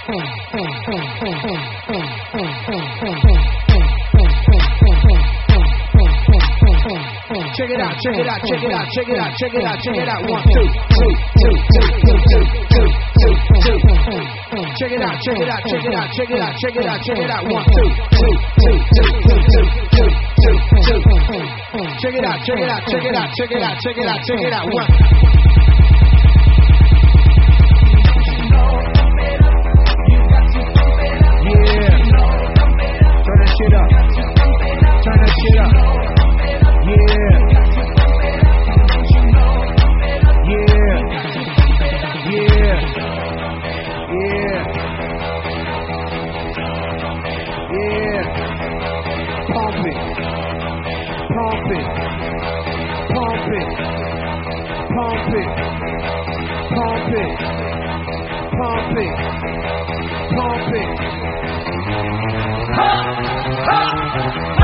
Check it out, check it out, check it out, check it out, check it out, check it out. 1, 2, 2, 2, 2, 2, 2, 2, 2. Check it out, check it out, check it out, check it out, check it out, check it out. 1, 2, 2, 2, 2, 2, 2, 2, 2. Check it out, check it out, check it out, check it out, check it out, check it out. 1. Yeah. Turn that shit up. Turn that shit up. Yeah. Yeah. Yeah. Yeah. Yeah. Pump it. Pump it. Pump it. Pump it. Pump it. Pump it. Pump it. Ha! Ha!